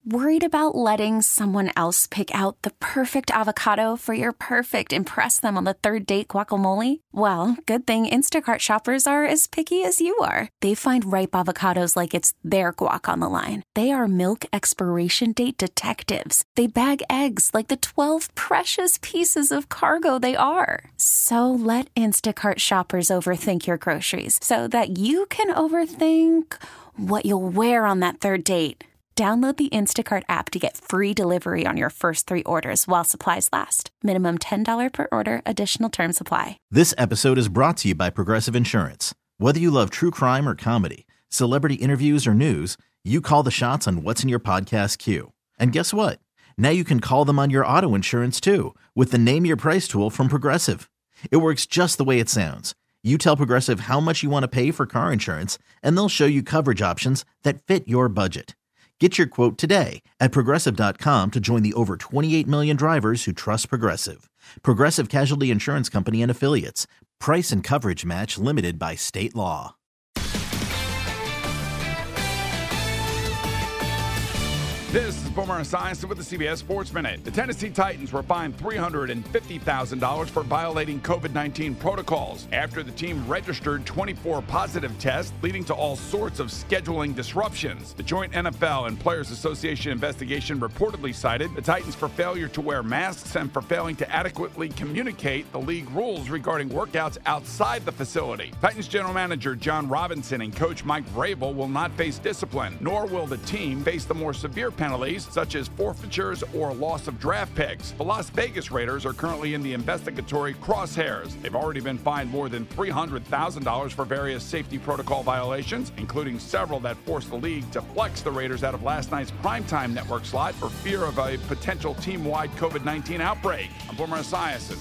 Worried about letting someone else pick out the perfect avocado for your perfect impress them on the third date guacamole? Well, good thing Instacart shoppers are as picky as you are. They find ripe avocados like it's their guac on the line. They are milk expiration date detectives. They bag eggs like the 12 precious pieces of cargo they are. So let Instacart shoppers overthink your groceries so that you can overthink what you'll wear on that third date. Download the Instacart app to get free delivery on your first 3 orders while supplies last. Minimum $10 per order. Additional terms apply. This episode is brought to you by Progressive Insurance. Whether you love true crime or comedy, celebrity interviews or news, you call the shots on what's in your podcast queue. And guess what? Now you can call them on your auto insurance too with the Name Your Price tool from Progressive. It works just the way it sounds. You tell Progressive how much you want to pay for car insurance, and they'll show you coverage options that fit your budget. Get your quote today at Progressive.com to join the over 28 million drivers who trust Progressive. Progressive Casualty Insurance Company and Affiliates. Price and coverage match limited by state law. This is Boomer Esiason with the CBS Sports Minute. The Tennessee Titans were fined $350,000 for violating COVID-19 protocols after the team registered 24 positive tests, leading to all sorts of scheduling disruptions. The joint NFL and Players Association investigation reportedly cited the Titans for failure to wear masks and for failing to adequately communicate the league rules regarding workouts outside the facility. Titans general manager John Robinson and coach Mike Vrabel will not face discipline, nor will the team face the more severe penalties such as forfeitures or loss of draft picks. The Las Vegas Raiders are currently in the investigatory crosshairs. They've already been fined more than $300,000 for various safety protocol violations, including several that forced the league to flex the Raiders out of last night's primetime network slot for fear of a potential team-wide COVID-19 outbreak. I'm Boomer Esiason.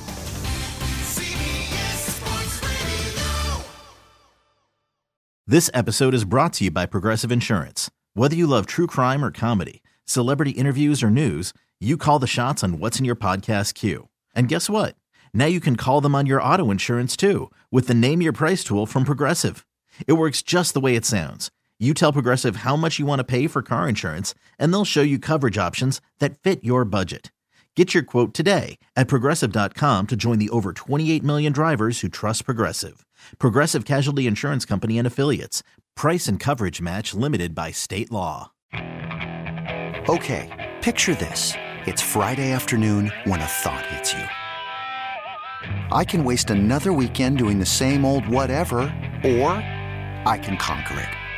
This episode is brought to you by Progressive Insurance. Whether you love true crime or comedy, celebrity interviews or news, you call the shots on what's in your podcast queue. And guess what? Now you can call them on your auto insurance too with the Name Your Price tool from Progressive. It works just the way it sounds. You tell Progressive how much you want to pay for car insurance, and they'll show you coverage options that fit your budget. Get your quote today at Progressive.com to join the over 28 million drivers who trust Progressive. Progressive Casualty Insurance Company and Affiliates. Price and coverage match limited by state law. Okay, picture this. It's Friday afternoon when a thought hits you. I can waste another weekend doing the same old whatever, or I can conquer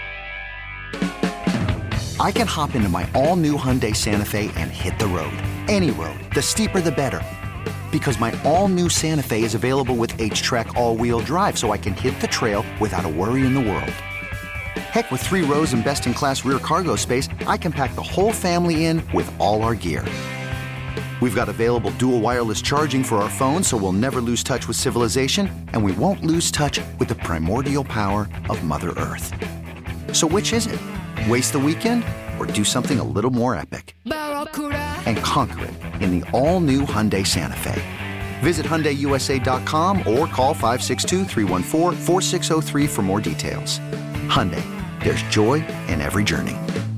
it. I can hop into my all-new Hyundai Santa Fe and hit the road. Any road. The steeper, the better. Because my all-new Santa Fe is available with H-Track all-wheel drive, so I can hit the trail without a worry in the world. Heck, with 3 rows and best-in-class rear cargo space, I can pack the whole family in with all our gear. We've got available dual wireless charging for our phones, so we'll never lose touch with civilization, and we won't lose touch with the primordial power of Mother Earth. So which is it? Waste the weekend or do something a little more epic? And conquer it in the all-new Hyundai Santa Fe. Visit HyundaiUSA.com or call 562-314-4603 for more details. Hyundai, there's joy in every journey.